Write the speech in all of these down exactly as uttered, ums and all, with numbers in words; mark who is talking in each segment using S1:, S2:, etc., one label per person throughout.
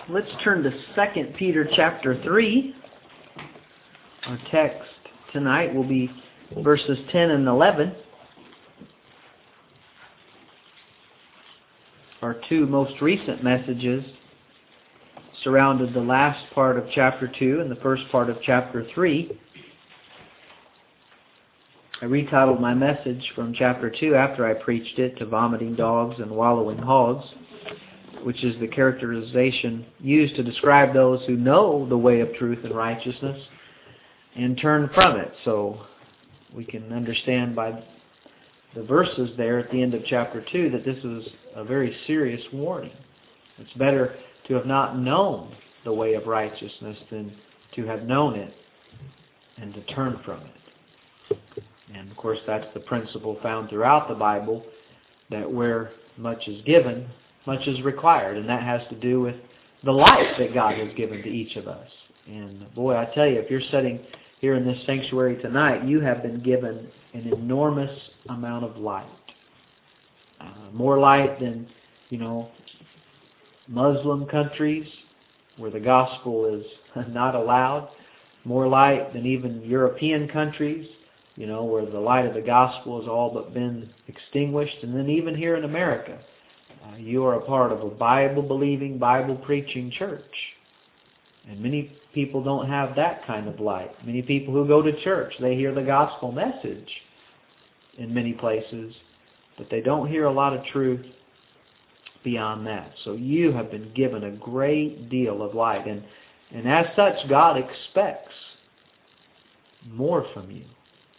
S1: Let's turn to Second Peter chapter three. Our text tonight will be verses ten and eleven. Our two most recent messages surrounded the last part of chapter two and the first part of chapter three. I retitled my message from chapter two after I preached it to Vomiting Dogs and Wallowing Hogs, which is the characterization used to describe those who know the way of truth and righteousness and turn from it. So we can understand by the verses there at the end of chapter two that this is a very serious warning. It's better to have not known the way of righteousness than to have known it and to turn from it. And of course that's the principle found throughout the Bible, that where much is given, much is required, and that has to do with the life that God has given to each of us. And boy, I tell you, if you're sitting here in this sanctuary tonight, you have been given an enormous amount of light. Uh, more light than, you know, Muslim countries where the gospel is not allowed. More light than even European countries, you know, where the light of the gospel has all but been extinguished. And then even here in America, uh, you are a part of a Bible-believing, Bible-preaching church. And many people don't have that kind of light. Many people who go to church, they hear the gospel message in many places, but they don't hear a lot of truth beyond that. So you have been given a great deal of light. And, and as such, God expects more from you.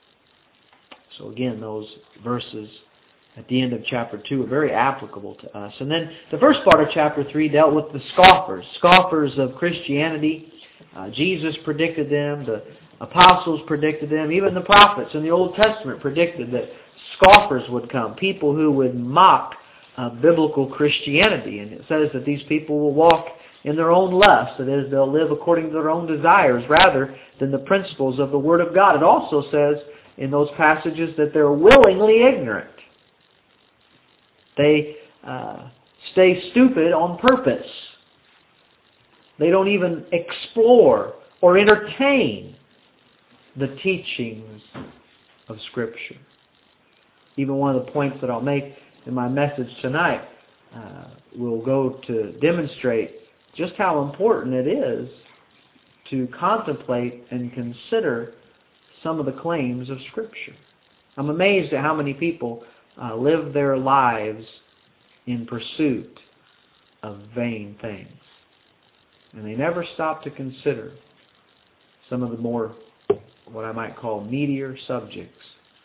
S1: So again, those verses at the end of chapter two are very applicable to us. And then the first part of chapter three dealt with the scoffers, scoffers of Christianity. Uh, Jesus predicted them, the apostles predicted them, even the prophets in the Old Testament predicted that scoffers would come, people who would mock uh, biblical Christianity. And it says that these people will walk in their own lust, that is, they'll live according to their own desires rather than the principles of the Word of God. It also says in those passages that they're willingly ignorant. They uh, stay stupid on purpose. They don't even explore or entertain the teachings of Scripture. Even one of the points that I'll make in my message tonight uh, will go to demonstrate just how important it is to contemplate and consider some of the claims of Scripture. I'm amazed at how many people uh, live their lives in pursuit of vain things. And they never stop to consider some of the more, what I might call, meatier subjects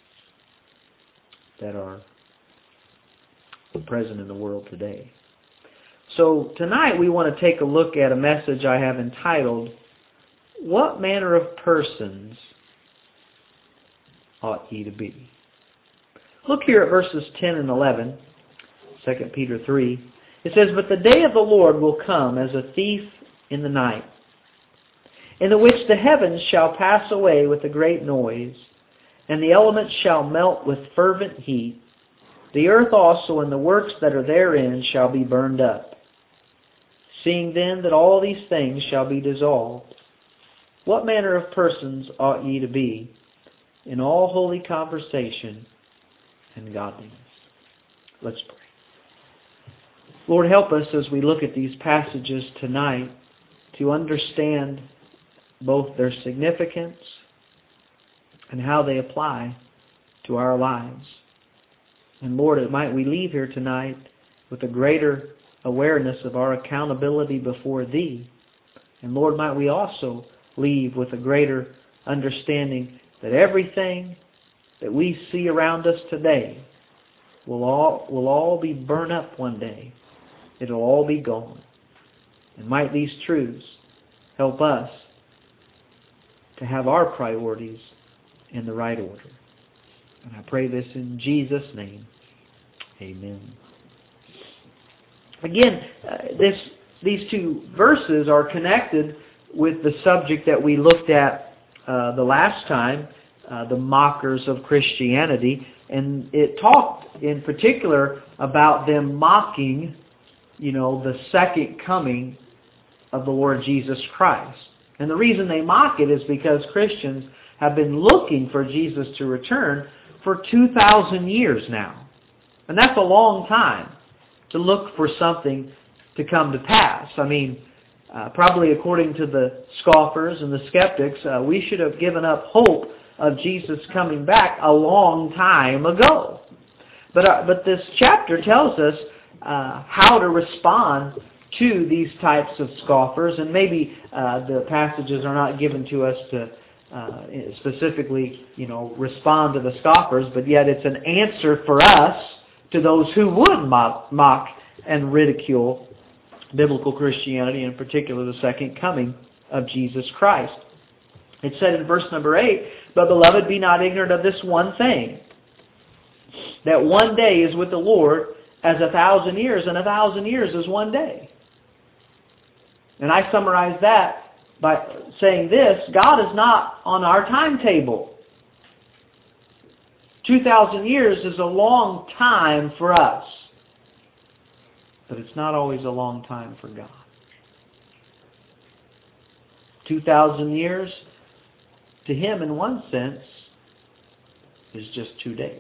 S1: that are present in the world today. So tonight we want to take a look at a message I have entitled, What Manner of Persons Ought Ye to Be? Look here at verses ten and eleven, Second Peter three. It says, But the day of the Lord will come as a thief in the night, in the which the heavens shall pass away with a great noise, and the elements shall melt with fervent heat. The earth also and the works that are therein shall be burned up. Seeing then that all these things shall be dissolved, what manner of persons ought ye to be in all holy conversation and godliness? Let's pray. Lord, help us as we look at these passages tonight to understand both their significance and how they apply to our lives. And Lord, might we leave here tonight with a greater awareness of our accountability before Thee. And Lord, might we also leave with a greater understanding that everything that we see around us today will all, will all be burned up one day. It'll all be gone. And might these truths help us to have our priorities in the right order. And I pray this in Jesus' name. Amen. Again, uh, this, these two verses are connected with the subject that we looked at uh, the last time, uh, the mockers of Christianity. And it talked in particular about them mocking, you know, the second coming of the Lord Jesus Christ. And the reason they mock it is because Christians have been looking for Jesus to return for two thousand years now. And that's a long time to look for something to come to pass. I mean, uh, probably according to the scoffers and the skeptics, uh, we should have given up hope of Jesus coming back a long time ago. But uh, but this chapter tells us uh, how to respond to these types of scoffers, and maybe uh, the passages are not given to us to uh, specifically, you know, respond to the scoffers, but yet it's an answer for us to those who would mock, mock and ridicule biblical Christianity, in particular the second coming of Jesus Christ. It said in verse number eight, "But beloved, be not ignorant of this one thing, that one day is with the Lord as a thousand years, and a thousand years is one day." And I summarize that by saying this: God is not on our timetable. two thousand years is a long time for us, but it's not always a long time for God. two thousand years, to Him in one sense, is just two days.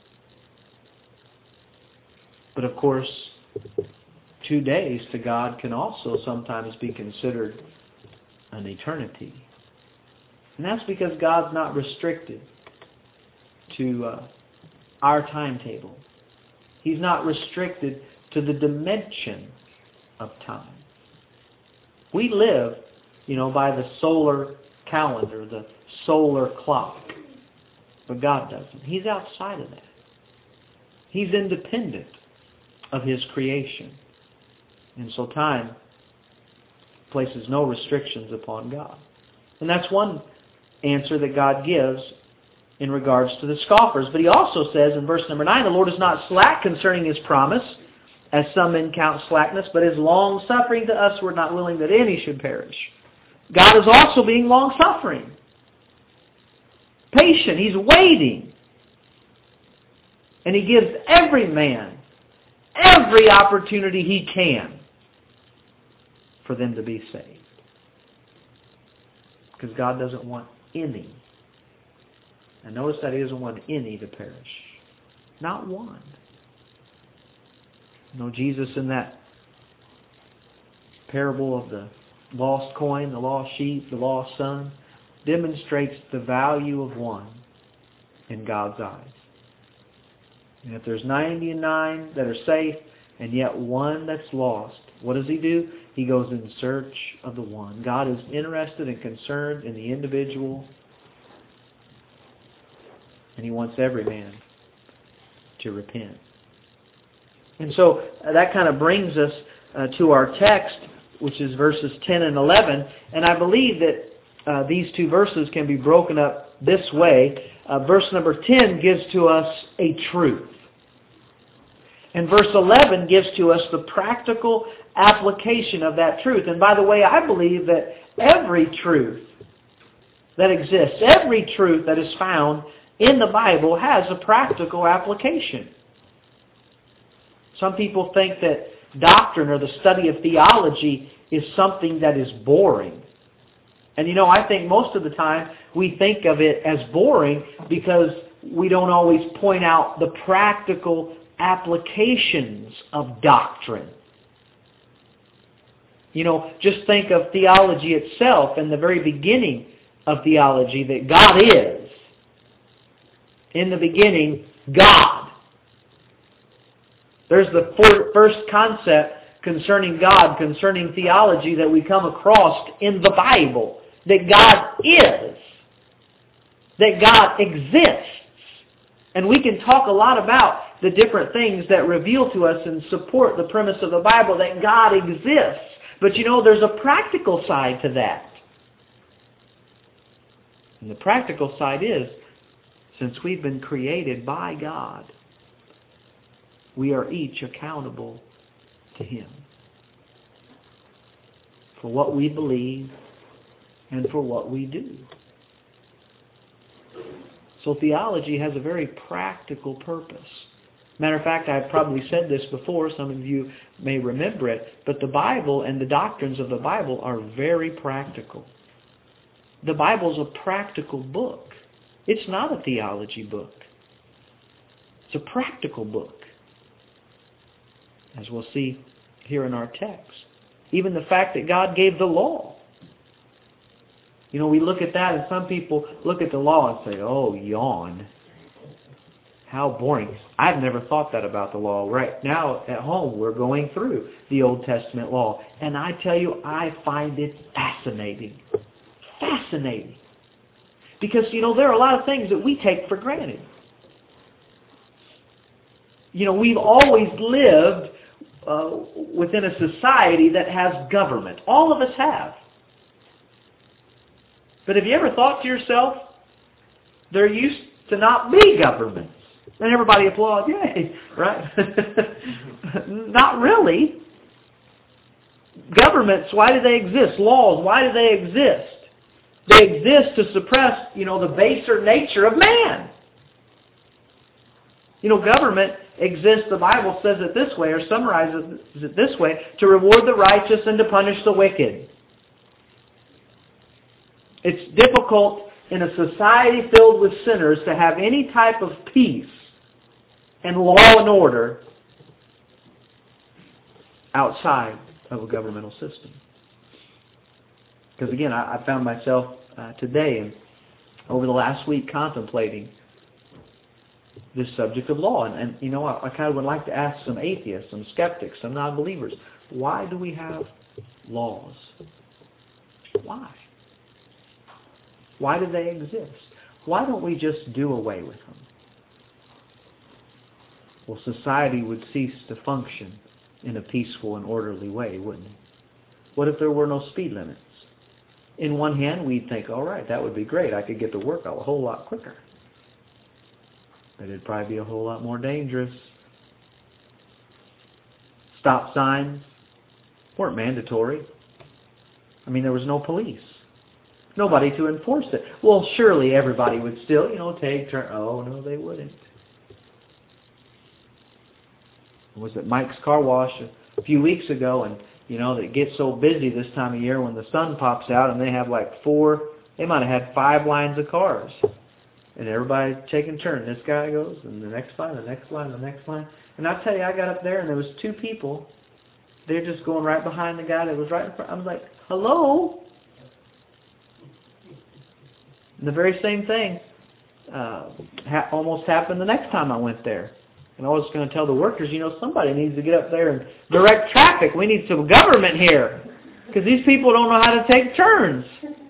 S1: But of course, two days to God can also sometimes be considered an eternity. And that's because God's not restricted to uh, our timetable. He's not restricted to the dimension of time. We live, you know, by the solar calendar, the solar clock. But God doesn't. He's outside of that. He's independent of His creation. And so time places no restrictions upon God. And that's one answer that God gives in regards to the scoffers. But He also says in verse number nine, "The Lord is not slack concerning His promise, as some men count slackness, but is long-suffering to us, who are not willing that any should perish." God is also being long-suffering, patient. He's waiting. And He gives every man every opportunity He can for them to be saved. Because God doesn't want any. And notice that He doesn't want any to perish. Not one. You know, Jesus in that parable of the lost coin, the lost sheep, the lost son, demonstrates the value of one in God's eyes. And if there's ninety-nine that are safe and yet one that's lost, what does He do? He goes in search of the one. God is interested and concerned in the individual, and He wants every man to repent. And so uh, that kind of brings us uh, to our text, which is verses ten and eleven. And I believe that uh, these two verses can be broken up this way. Uh, verse number ten gives to us a truth. And verse eleven gives to us the practical application of that truth. And by the way, I believe that every truth that exists, every truth that is found in the Bible has a practical application. Some people think that doctrine or the study of theology is something that is boring. And you know, I think most of the time we think of it as boring because we don't always point out the practical applications of doctrine. You know, just think of theology itself and the very beginning of theology, that God is. In the beginning, God. There's the first concept concerning God, concerning theology that we come across in the Bible. That God is. That God exists. And we can talk a lot about the different things that reveal to us and support the premise of the Bible that God exists. But you know, there's a practical side to that. And the practical side is, since we've been created by God, we are each accountable to Him for what we believe and for what we do. So theology has a very practical purpose. Matter of fact, I've probably said this before. Some of you may remember it. But the Bible and the doctrines of the Bible are very practical. The Bible's a practical book. It's not a theology book. It's a practical book, as we'll see here in our text. Even the fact that God gave the law. You know, we look at that and some people look at the law and say, oh, yawn. How boring. I've never thought that about the law. Right now at home we're going through the Old Testament law. And I tell you, I find it fascinating. Fascinating. Because, you know, there are a lot of things that we take for granted. You know, we've always lived uh, within a society that has government. All of us have. But have you ever thought to yourself, there used to not be governments? And everybody applauds, yay, right? Not really. Governments, why do they exist? Laws, why do they exist? They exist to suppress, you know, the baser nature of man. You know, government exists, the Bible says it this way, or summarizes it this way, to reward the righteous and to punish the wicked. It's difficult in a society filled with sinners to have any type of peace and law and order outside of a governmental system. Because again, I, I found myself uh, today and over the last week contemplating this subject of law. And, and you know, I, I kind of would like to ask some atheists, some skeptics, some non-believers, why do we have laws? Why? Why do they exist? Why don't we just do away with them? Well, society would cease to function in a peaceful and orderly way, wouldn't it? What if there were no speed limits? In one hand, we'd think, all right, that would be great. I could get to work a whole lot quicker. But it'd probably be a whole lot more dangerous. Stop signs weren't mandatory. I mean, there was no police. Nobody to enforce it. Well, surely everybody would still, you know, take turn. Oh, no, they wouldn't. I was at Mike's Car Wash a few weeks ago, and, you know, it gets so busy this time of year when the sun pops out, and they have like four, they might have had five lines of cars. And everybody taking turns. This guy goes, and the next line, the next line, the next line. And I tell you, I got up there, and there was two people. They're just going right behind the guy that was right in front. I was like, hello? And the very same thing uh, ha- almost happened the next time I went there. And I was going to tell the workers, you know, somebody needs to get up there and direct traffic. We need some government here. Because these people don't know how to take turns.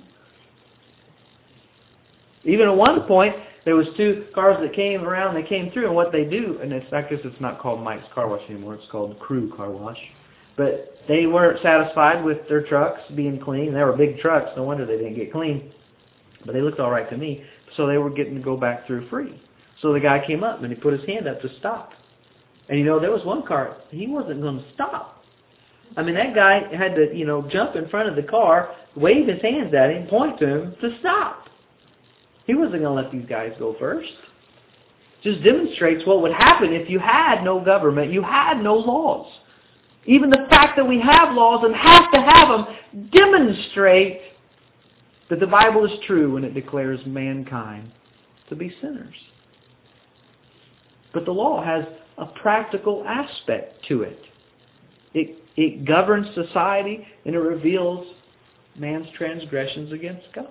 S1: Even at one point, there was two cars that came around, they came through, and what they do, and it's, I guess it's not called Mike's Car Wash anymore, it's called Crew Car Wash. But they weren't satisfied with their trucks being clean. They were big trucks, no wonder they didn't get clean. But they looked all right to me, so they were getting to go back through free. So the guy came up and he put his hand up to stop. And you know, there was one car, he wasn't going to stop. I mean, that guy had to, you know, jump in front of the car, wave his hands at him, point to him to stop. He wasn't going to let these guys go first. Just demonstrates what would happen if you had no government, you had no laws. Even the fact that we have laws and have to have them demonstrate that the Bible is true when it declares mankind to be sinners. But the law has a practical aspect to it. It, it governs society and it reveals man's transgressions against God.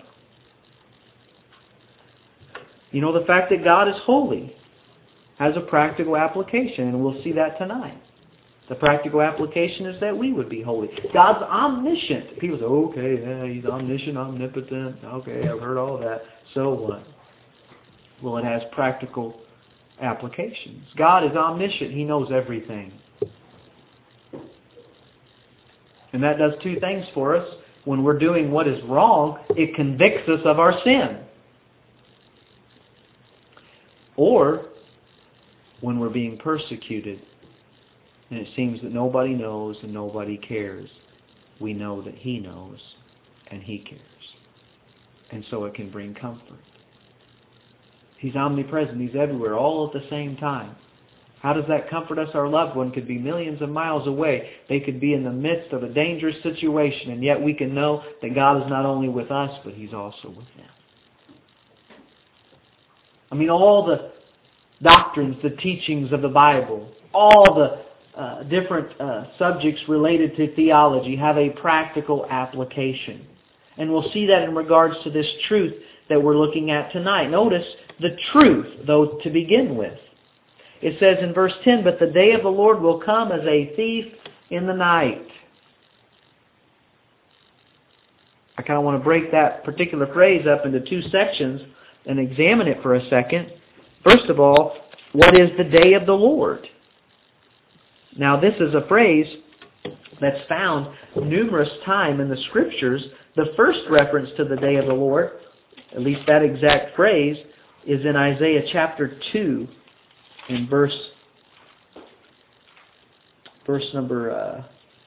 S1: You know, the fact that God is holy has a practical application, and we'll see that tonight. The practical application is that we would be holy. God's omniscient. People say, okay, yeah, he's omniscient, omnipotent. Okay, I've heard all that. So what? Well, it has practical applications. God is omniscient. He knows everything. And that does two things for us. When we're doing what is wrong, it convicts us of our sin. Or when we're being persecuted and it seems that nobody knows and nobody cares, we know that He knows and He cares. And so it can bring comfort. He's omnipresent. He's everywhere all at the same time. How does that comfort us? Our loved one could be millions of miles away. They could be in the midst of a dangerous situation, and yet we can know that God is not only with us, but He's also with them. I mean, all the doctrines, the teachings of the Bible, all the uh, different uh, subjects related to theology have a practical application. And we'll see that in regards to this truth that we're looking at tonight. Notice the truth, though, to begin with. It says in verse ten, "But the day of the Lord will come as a thief in the night." I kind of want to break that particular phrase up into two sections and examine it for a second. First of all, what is the day of the Lord? Now, this is a phrase that's found numerous times in the Scriptures. The first reference to the day of the Lord, at least that exact phrase, is in Isaiah chapter two, in verse verse number uh,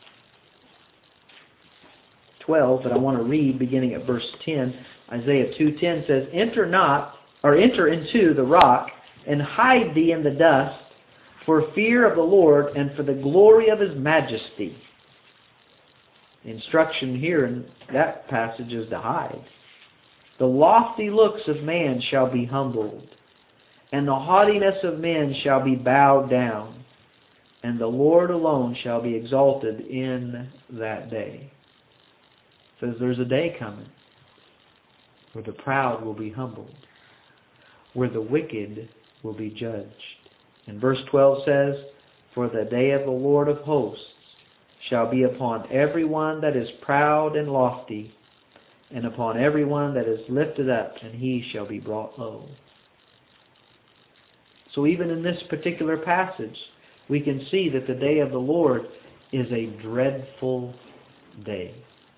S1: twelve. But I want to read beginning at verse ten. Isaiah two ten says, "Enter not, or enter into the rock, and hide thee in the dust, for fear of the Lord and for the glory of His majesty." The instruction here in that passage is to hide. "The lofty looks of man shall be humbled, and the haughtiness of men shall be bowed down, and the Lord alone shall be exalted in that day." It says there's a day coming where the proud will be humbled, where the wicked will be judged. And verse twelve says, "For the day of the Lord of hosts shall be upon everyone that is proud and lofty, and upon everyone that is lifted up, and he shall be brought low." So even in this particular passage, we can see that the day of the Lord is a dreadful day.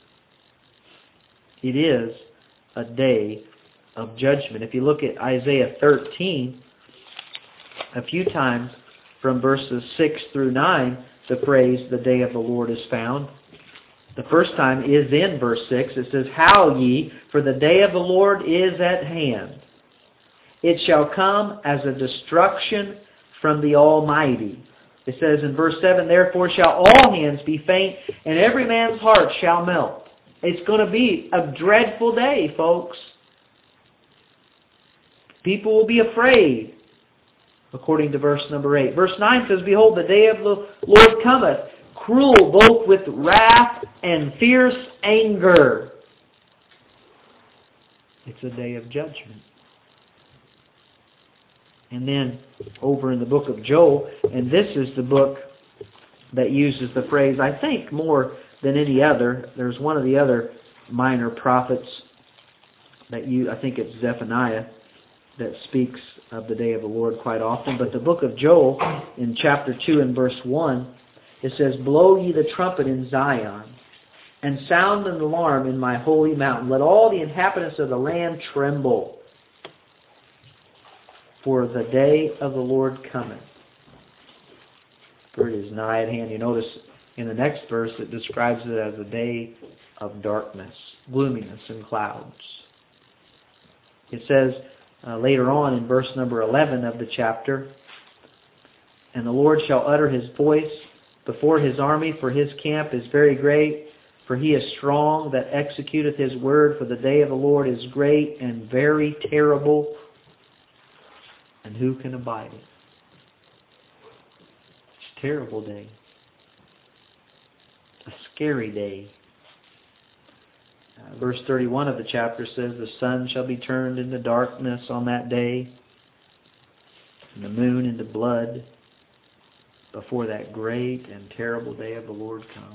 S1: It is a day of judgment. If you look at Isaiah thirteen, a few times from verses six through nine, the phrase, "the day of the Lord," is found. The first time is in verse six. It says, "Howl ye, for the day of the Lord is at hand. It shall come as a destruction from the Almighty." It says in verse seven, "Therefore shall all hands be faint, and every man's heart shall melt." It's going to be a dreadful day, folks. People will be afraid, according to verse number eight. Verse nine says, "Behold, the day of the Lord cometh, cruel both with wrath and fierce anger." It's a day of judgment. And then over in the book of Joel, and this is the book that uses the phrase, I think, more than any other. There's one of the other minor prophets that you, I think it's Zephaniah, that speaks of the day of the Lord quite often. But the book of Joel, in chapter two and verse one, it says, "Blow ye the trumpet in Zion, and sound an alarm in my holy mountain. Let all the inhabitants of the land tremble. For the day of the Lord cometh, for it is nigh at hand." You notice in the next verse it describes it as a day of darkness, gloominess, and clouds. It says uh, later on in verse number eleven of the chapter, "And the Lord shall utter His voice before His army, for His camp is very great, for He is strong that executeth His word, for the day of the Lord is great and very terrible, and who can abide it?" It's a terrible day. A scary day. Uh, verse thirty-one of the chapter says, "The sun shall be turned into darkness on that day, and the moon into blood, before that great and terrible day of the Lord come."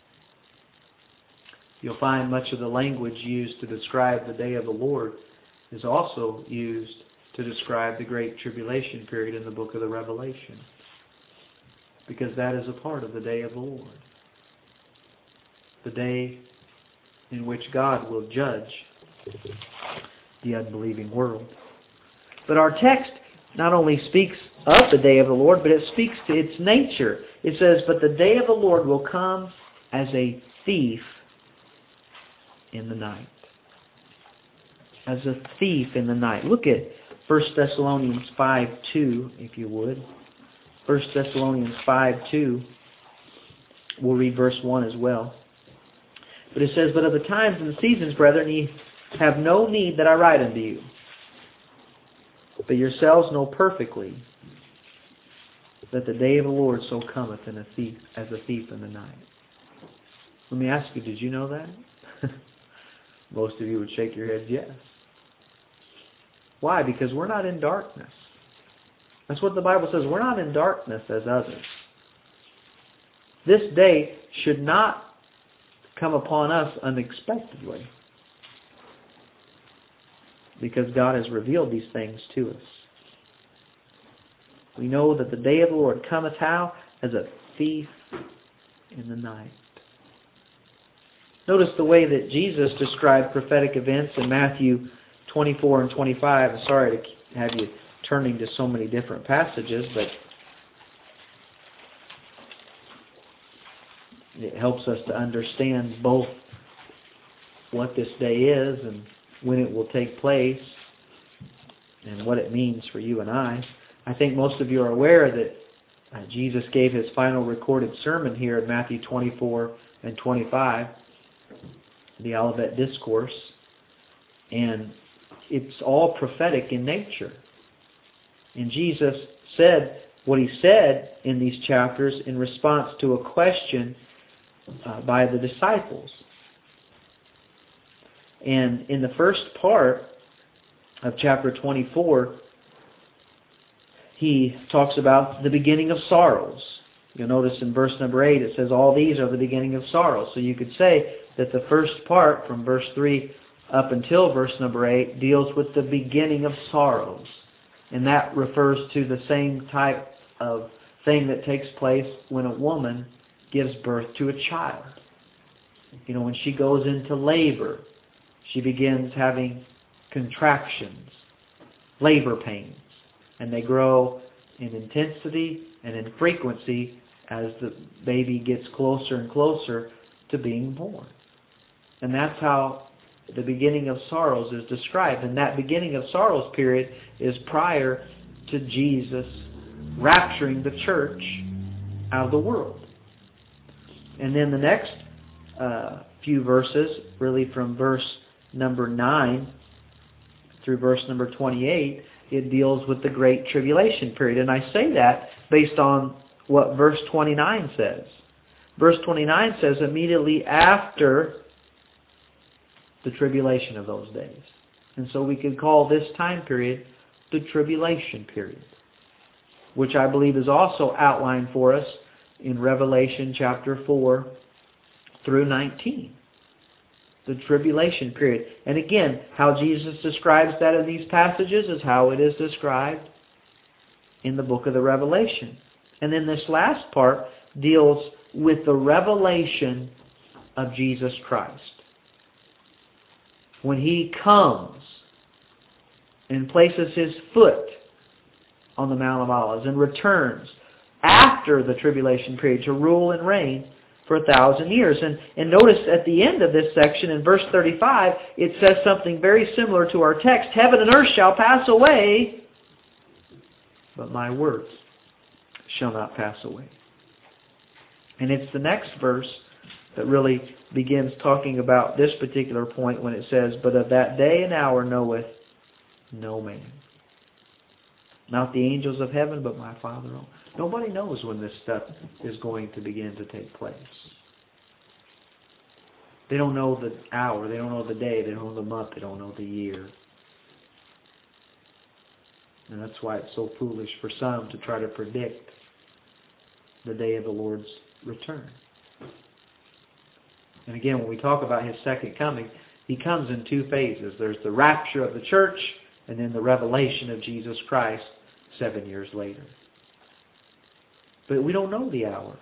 S1: You'll find much of the language used to describe the day of the Lord is also used to describe the great tribulation period in the book of the Revelation, because that is a part of the day of the Lord. The day in which God will judge the unbelieving world. But our text not only speaks of the day of the Lord, but it speaks to its nature. It says, "But the day of the Lord will come as a thief in the night." As a thief in the night. Look at First Thessalonians five two, if you would. First Thessalonians five two. We'll read verse one as well. But it says, "But of the times and the seasons, brethren, ye have no need that I write unto you. But yourselves know perfectly that the day of the Lord so cometh in a thief, as a thief in the night." Let me ask you, did you know that? Most of you would shake your heads yes. Why? Because we're not in darkness. That's what the Bible says. We're not in darkness as others. This day should not come upon us unexpectedly, because God has revealed these things to us. We know that the day of the Lord cometh how? As a thief in the night. Notice the way that Jesus described prophetic events in Matthew twenty-four and twenty-five. I'm sorry to have you turning to so many different passages, but it helps us to understand both what this day is and when it will take place and what it means for you and I. I think most of you are aware that uh, Jesus gave His final recorded sermon here in Matthew twenty-four and twenty-five, the Olivet Discourse, and it's all prophetic in nature. And Jesus said what He said in these chapters in response to a question uh, by the disciples. And in the first part of chapter twenty-four, He talks about the beginning of sorrows. You'll notice in verse number eight it says, "All these are the beginning of sorrows." So you could say that the first part from verse three up until verse number eight deals with the beginning of sorrows. And that refers to the same type of thing that takes place when a woman gives birth to a child. You know, when she goes into labor, she begins having contractions, labor pains, and they grow in intensity and in frequency as the baby gets closer and closer to being born. And that's how the beginning of sorrows is described. And that beginning of sorrows period is prior to Jesus rapturing the church out of the world. And then the next uh, few verses, really from verse number nine through verse number twenty-eight, it deals with the Great Tribulation period. And I say that based on what verse twenty-nine says. Verse twenty-nine says, immediately after the tribulation of those days. And so we could call this time period the tribulation period, which I believe is also outlined for us in Revelation chapter four through nineteen. The tribulation period. And again, how Jesus describes that in these passages is how it is described in the book of the Revelation. And then this last part deals with the revelation of Jesus Christ. When He comes and places His foot on the Mount of Olives and returns after the tribulation period to rule and reign for a thousand years. And, and notice at the end of this section in verse thirty-five, it says something very similar to our text. Heaven and earth shall pass away, but my words shall not pass away. And it's the next verse that really begins talking about this particular point when it says, but of that day and hour knoweth no man. Not the angels of heaven, but my Father alone. Nobody knows when this stuff is going to begin to take place. They don't know the hour, they don't know the day, they don't know the month, they don't know the year. And that's why it's so foolish for some to try to predict the day of the Lord's return. And again, when we talk about His second coming, He comes in two phases. There's the rapture of the church, and then the revelation of Jesus Christ seven years later. But we don't know the hour.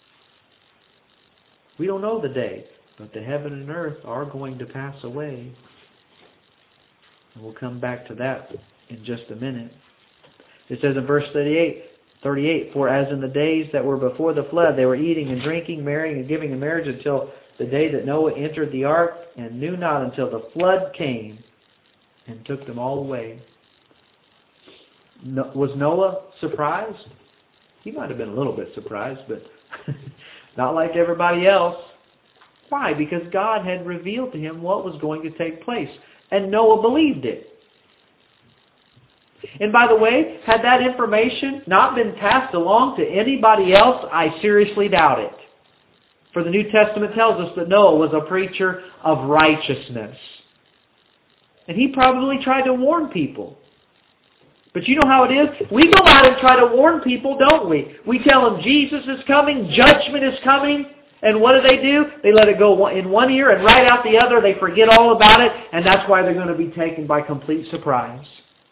S1: We don't know the day. But the heaven and earth are going to pass away. And we'll come back to that in just a minute. It says in verse thirty-eight, thirty-eight, for as in the days that were before the flood, they were eating and drinking, marrying and giving in marriage until the day that Noah entered the ark, and knew not until the flood came and took them all away. No, was Noah surprised? He might have been a little bit surprised, but not like everybody else. Why? Because God had revealed to him what was going to take place. And Noah believed it. And by the way, had that information not been passed along to anybody else, I seriously doubt it. For the New Testament tells us that Noah was a preacher of righteousness. And he probably tried to warn people. But you know how it is? We go out and try to warn people, don't we? We tell them Jesus is coming, judgment is coming. And what do they do? They let it go in one ear and right out the other. They forget all about it. And that's why they're going to be taken by complete surprise.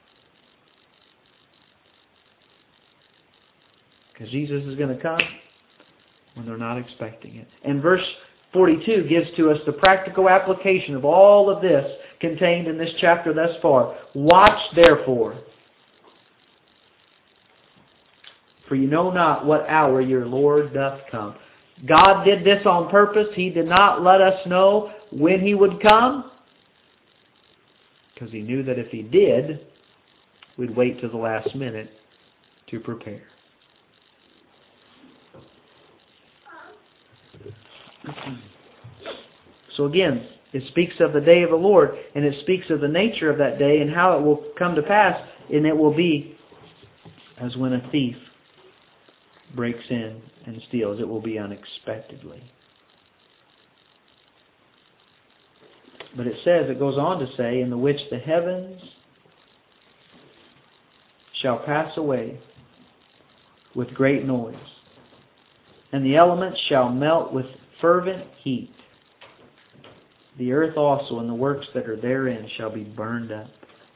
S1: Because Jesus is going to come when they're not expecting it. And verse forty-two gives to us the practical application of all of this contained in this chapter thus far. Watch therefore, for you know not what hour your Lord doth come. God did this on purpose. He did not let us know when He would come, because He knew that if He did, we'd wait till the last minute to prepare. So again, it speaks of the day of the Lord, and it speaks of the nature of that day and how it will come to pass, and it will be as when a thief breaks in and steals. It will be unexpectedly. But it says, it goes on to say, in the which the heavens shall pass away with great noise, and the elements shall melt with fervent heat. The earth also and the works that are therein shall be burned up.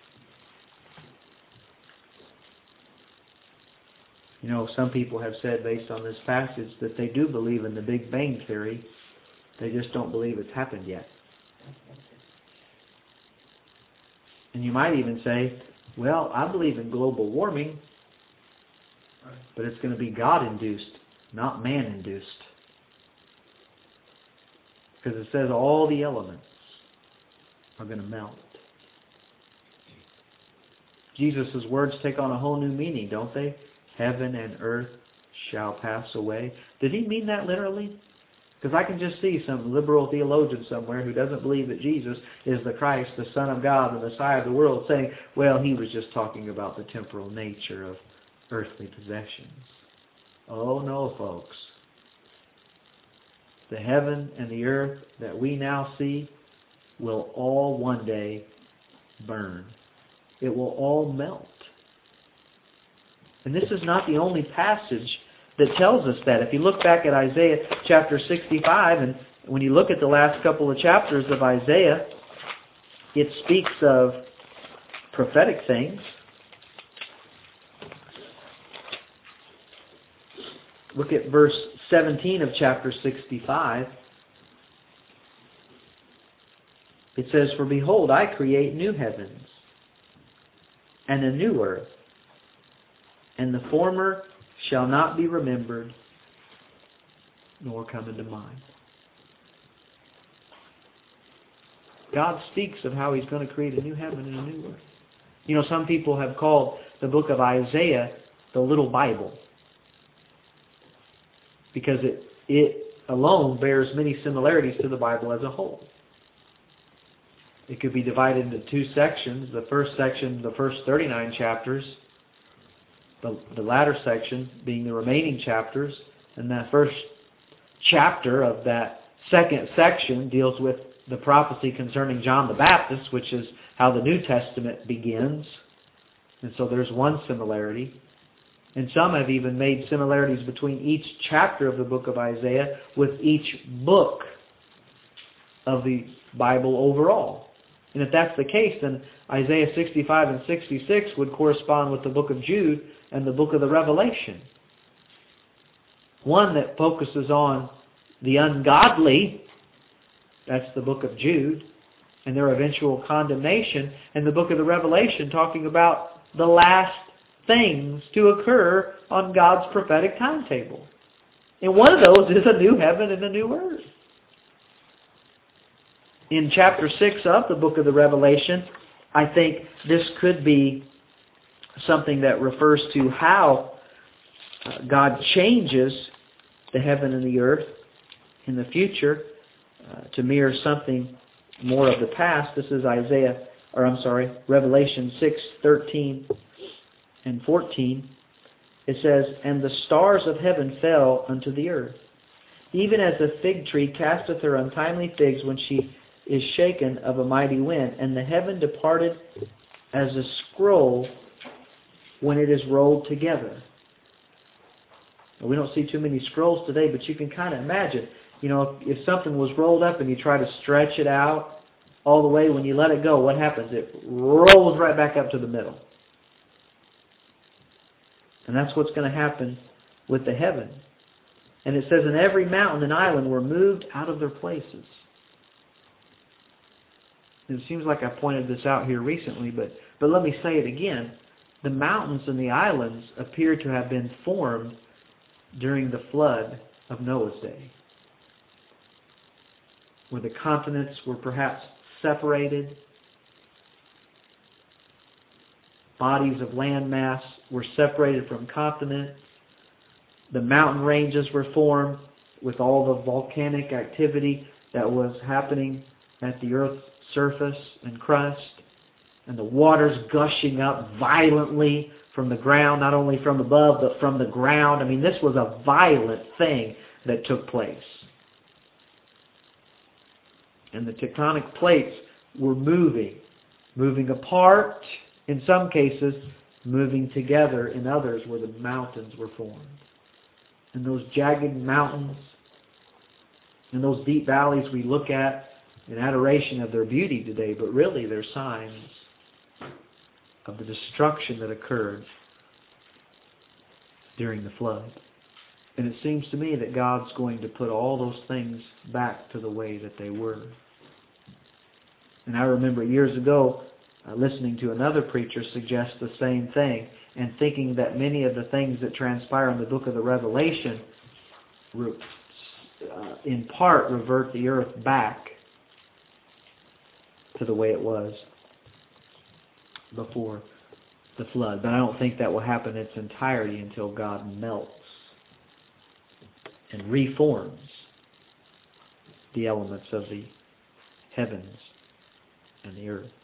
S1: You know, some people have said based on this passage that they do believe in the Big Bang Theory. They just don't believe it's happened yet. And you might even say, well, I believe in global warming, but it's going to be God-induced, not man-induced. Because it says all the elements are going to melt. Jesus' words take on a whole new meaning, don't they? Heaven and earth shall pass away. Did He mean that literally? Because I can just see some liberal theologian somewhere who doesn't believe that Jesus is the Christ, the Son of God, the Messiah of the world, saying, well, He was just talking about the temporal nature of earthly possessions. Oh no, folks. The heaven and the earth that we now see will all one day burn. It will all melt. And this is not the only passage that tells us that. If you look back at Isaiah chapter sixty-five, and when you look at the last couple of chapters of Isaiah, it speaks of prophetic things. Look at verse seventeen of chapter sixty-five. It says, for behold, I create new heavens and a new earth, and the former shall not be remembered, nor come into mind. God speaks of how He's going to create a new heaven and a new earth. You know, some people have called the book of Isaiah the little Bible, because it, it alone bears many similarities to the Bible as a whole. It could be divided into two sections. The first section, the first thirty-nine chapters, the, the latter section being the remaining chapters, and that first chapter of that second section deals with the prophecy concerning John the Baptist, which is how the New Testament begins. And so there's one similarity. And some have even made similarities between each chapter of the book of Isaiah with each book of the Bible overall. And if that's the case, then Isaiah sixty-five and sixty-six would correspond with the book of Jude and the book of the Revelation. One that focuses on the ungodly, that's the book of Jude, and their eventual condemnation, and the book of the Revelation talking about the last things to occur on God's prophetic timetable. And one of those is a new heaven and a new earth. In chapter six of the book of the Revelation, I think this could be something that refers to how uh, God changes the heaven and the earth in the future uh, to mirror something more of the past. This is Isaiah, or I'm sorry, Revelation six, thirteen and fourteen. It says, "And the stars of heaven fell unto the earth, even as a fig tree casteth her untimely figs when she is shaken of a mighty wind. And the heaven departed as a scroll when it is rolled together." We don't see too many scrolls today, but you can kind of imagine, you know, if, if something was rolled up and you try to stretch it out all the way, when you let it go, what happens? It rolls right back up to the middle. And that's what's going to happen with the heaven. And it says, "And every mountain and island were moved out of their places." It seems like I pointed this out here recently, but, but let me say it again. The mountains and the islands appear to have been formed during the flood of Noah's day, where the continents were perhaps separated. Bodies of land mass were separated from continents. The mountain ranges were formed with all the volcanic activity that was happening at the earth's surface and crust, and the waters gushing up violently from the ground, not only from above, but from the ground. I mean, this was a violent thing that took place. And the tectonic plates were moving, moving apart in some cases, moving together in others where the mountains were formed. And those jagged mountains and those deep valleys we look at in adoration of their beauty today, but really they're signs of the destruction that occurred during the flood. And it seems to me that God's going to put all those things back to the way that they were. And I remember years ago uh, listening to another preacher suggest the same thing, and thinking that many of the things that transpire in the book of the Revelation re- uh, in part revert the earth back to the way it was before the flood. But I don't think that will happen in its entirety until God melts and reforms the elements of the heavens and the earth.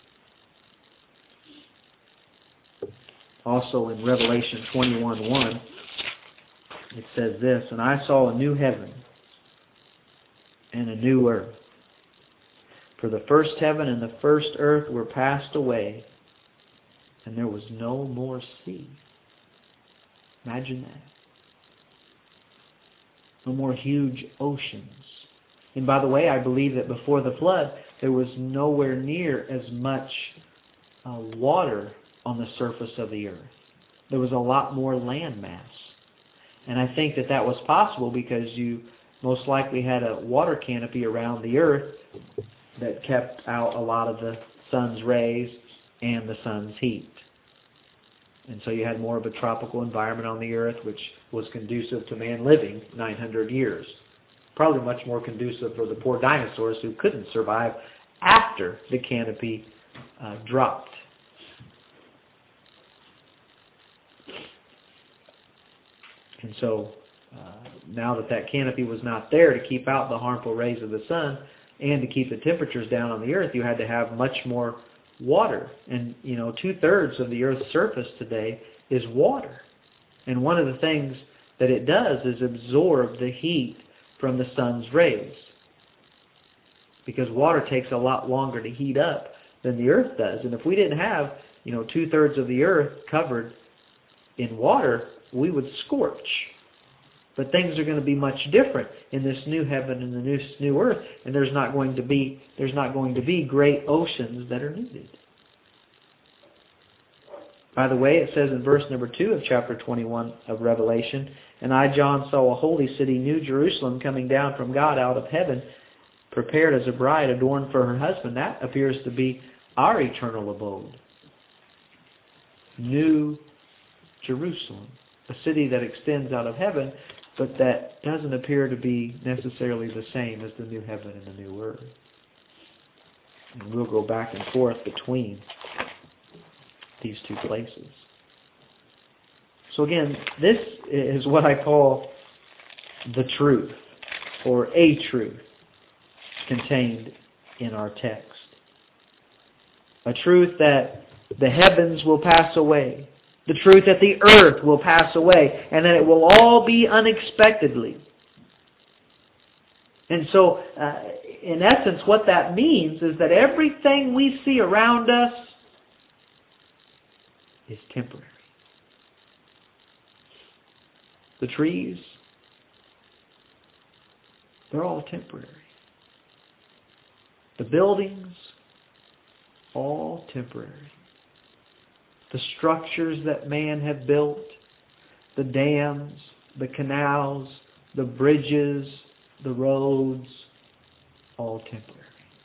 S1: Also in Revelation twenty-one one, it says this, "And I saw a new heaven and a new earth. For the first heaven and the first earth were passed away, and there was no more sea." Imagine that. No more huge oceans. And by the way, I believe that before the flood, there was nowhere near as much uh, water on the surface of the earth. There was a lot more land mass. And I think that that was possible because you most likely had a water canopy around the earth that kept out a lot of the sun's rays and the sun's heat. And so you had more of a tropical environment on the earth, which was conducive to man living nine hundred years. Probably much more conducive for the poor dinosaurs who couldn't survive after the canopy uh, dropped. And so uh, now that that canopy was not there to keep out the harmful rays of the sun and to keep the temperatures down on the earth, you had to have much more water. And, you know, two-thirds of the earth's surface today is water. And one of the things that it does is absorb the heat from the sun's rays. Because water takes a lot longer to heat up than the earth does. And if we didn't have, you know, two-thirds of the earth covered in water, we would scorch. But things are going to be much different in this new heaven and the new new earth, and there's not going to be there's not going to be great oceans that are needed. By the way, it says in verse number two of chapter twenty-one of Revelation, "And I, John, saw a holy city, New Jerusalem, coming down from God out of heaven, prepared as a bride adorned for her husband." That appears to be our eternal abode. New Jerusalem, a city that extends out of heaven, but that doesn't appear to be necessarily the same as the new heaven and the new earth. And we'll go back and forth between these two places. So again, this is what I call the truth, or a truth, contained in our text. A truth that the heavens will pass away. The truth that the earth will pass away. And that it will all be unexpectedly. And so, uh, in essence, what that means is that everything we see around us is temporary. The trees, they're all temporary. The buildings, all temporary. The structures that man have built, the dams, the canals, the bridges, the roads, all temporary.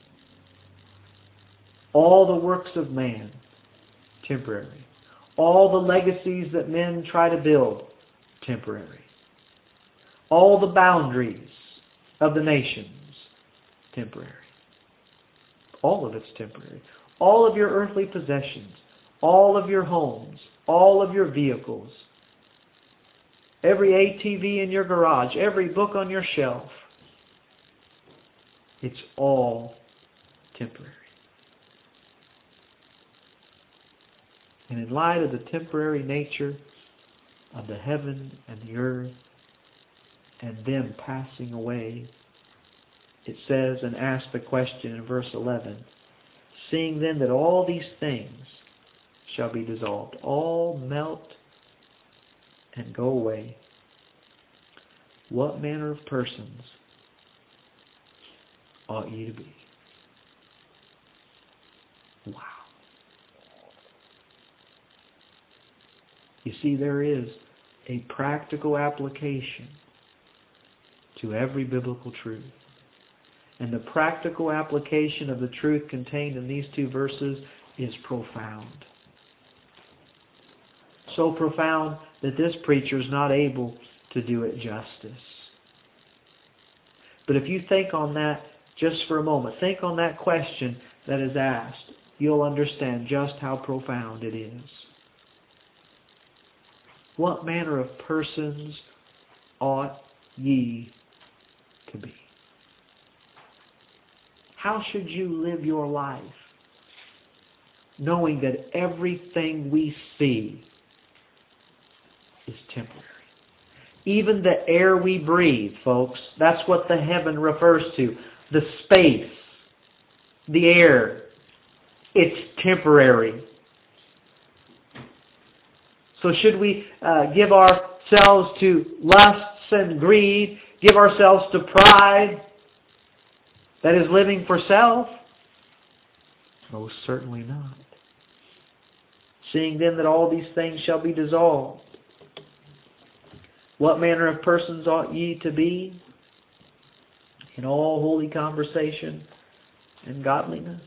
S1: All the works of man, temporary. All the legacies that men try to build, temporary. All the boundaries of the nations, temporary. All of it's temporary. All of your earthly possessions, all of your homes, all of your vehicles, every A T V in your garage, every book on your shelf, it's all temporary. And in light of the temporary nature of the heaven and the earth and them passing away, it says and asks the question in verse eleven, seeing then that all these things shall be dissolved, all melt and go away, what manner of persons ought ye to be? Wow. You see, there is a practical application to every biblical truth. And the practical application of the truth contained in these two verses is profound. So profound that this preacher is not able to do it justice. But if you think on that just for a moment, think on that question that is asked, you'll understand just how profound it is. What manner of persons ought ye to be? How should you live your life knowing that everything we see is temporary? Even the air we breathe, folks, that's what the heaven refers to. The space, the air, it's temporary. So should we uh, give ourselves to lusts and greed, give ourselves to pride, that is living for self? Most certainly not. Seeing then that all these things shall be dissolved, what manner of persons ought ye to be in all holy conversation and godliness?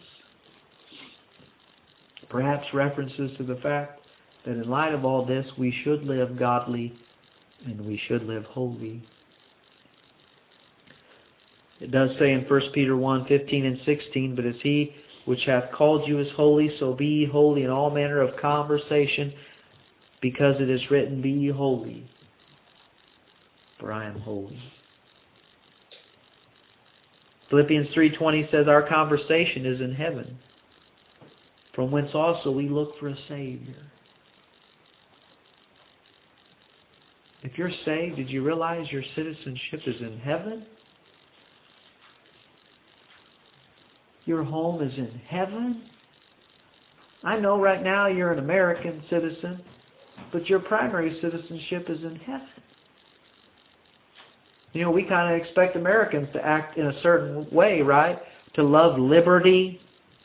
S1: Perhaps references to the fact that in light of all this, we should live godly and we should live holy. It does say in First Peter one, fifteen and sixteen, but as he which hath called you is holy, so be ye holy in all manner of conversation, because it is written, be ye holy, for I am holy. Philippians three twenty says our conversation is in heaven, from whence also we look for a Savior. If you're saved, did you realize your citizenship is in heaven? Your home is in heaven? I know right now you're an American citizen, but your primary citizenship is in heaven. You know, we kind of expect Americans to act in a certain way, right? To love liberty.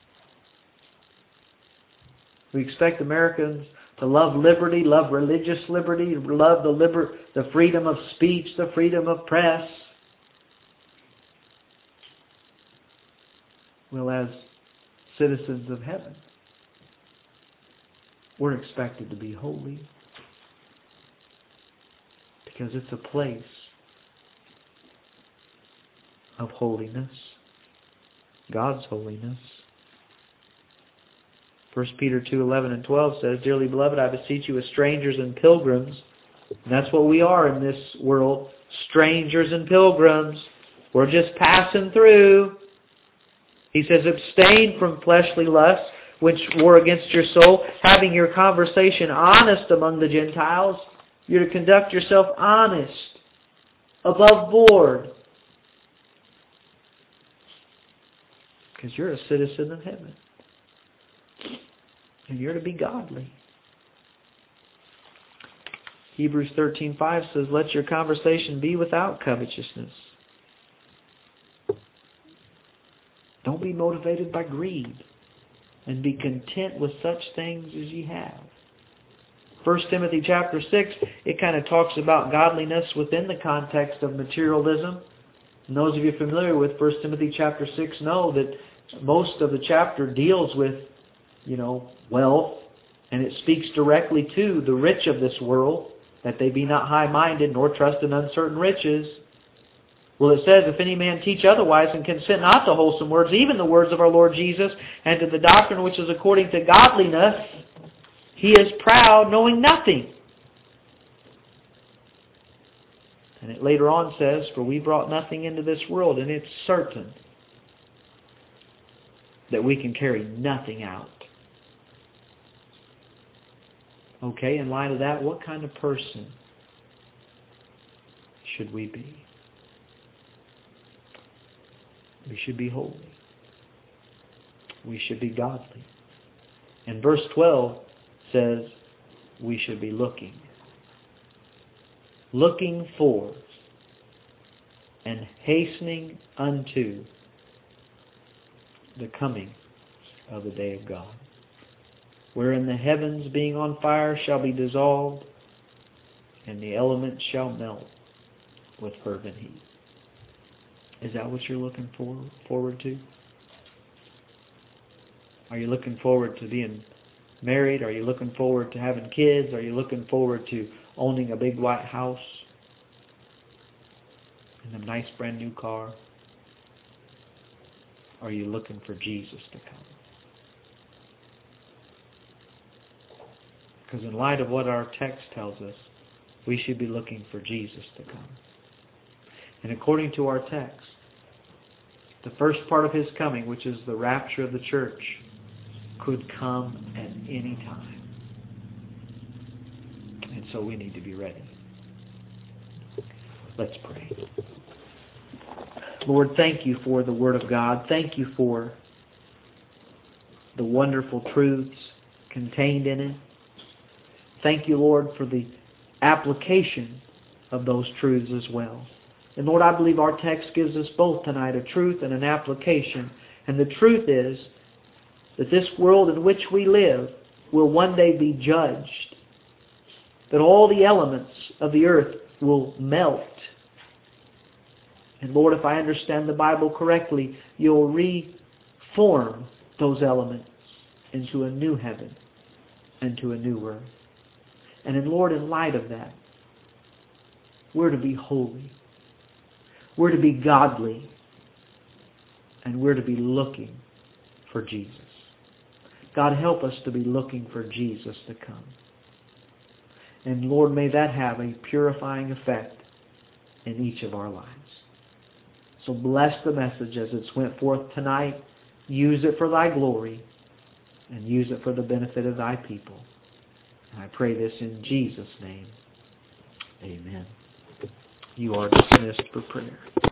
S1: We expect Americans to love liberty, love religious liberty, love the liber- the freedom of speech, the freedom of press. Well, as citizens of heaven, we're expected to be holy, because it's a place of holiness, God's holiness. First Peter two eleven and twelve says, Dearly beloved, I beseech you as strangers and pilgrims. And that's what we are in this world. Strangers and pilgrims. We're just passing through. He says, abstain from fleshly lusts, which war against your soul, having your conversation honest among the Gentiles. You're to conduct yourself honest, above board. Because you're a citizen of heaven. And you're to be godly. Hebrews thirteen five says, let your conversation be without covetousness. Don't be motivated by greed. And be content with such things as ye have. First Timothy chapter six, it kind of talks about godliness within the context of materialism. And those of you familiar with First Timothy chapter six know that most of the chapter deals with, you know, wealth. And it speaks directly to the rich of this world, that they be not high-minded, nor trust in uncertain riches. Well, it says, if any man teach otherwise, and consent not to wholesome words, even the words of our Lord Jesus, and to the doctrine which is according to godliness, he is proud, knowing nothing. And it later on says, for we brought nothing into this world, and it's certain that we can carry nothing out. Okay, in light of that, what kind of person should we be? We should be holy. We should be godly. And verse twelve says we should be looking. Looking for and hastening unto the coming of the day of God, wherein the heavens being on fire shall be dissolved, and the elements shall melt with fervent heat. Is that what you're looking for, forward to? Are you looking forward to being married? Are you looking forward to having kids? Are you looking forward to owning a big white house and a nice brand new car? Are you looking for Jesus to come? Because in light of what our text tells us, we should be looking for Jesus to come. And according to our text, the first part of His coming, which is the rapture of the church, could come at any time. And so we need to be ready. Let's pray. Lord, thank you for the Word of God. Thank you for the wonderful truths contained in it. Thank you, Lord, for the application of those truths as well. And Lord, I believe our text gives us both tonight, a truth and an application. And the truth is that this world in which we live will one day be judged. That all the elements of the earth will melt. And Lord, if I understand the Bible correctly, you'll reform those elements into a new heaven and to a new earth. And in Lord, in light of that, we're to be holy. We're to be godly. And we're to be looking for Jesus. God, help us to be looking for Jesus to come. And Lord, may that have a purifying effect in each of our lives. So bless the message as it's went forth tonight. Use it for Thy glory. And use it for the benefit of Thy people. And I pray this in Jesus' name. Amen. You are dismissed for prayer.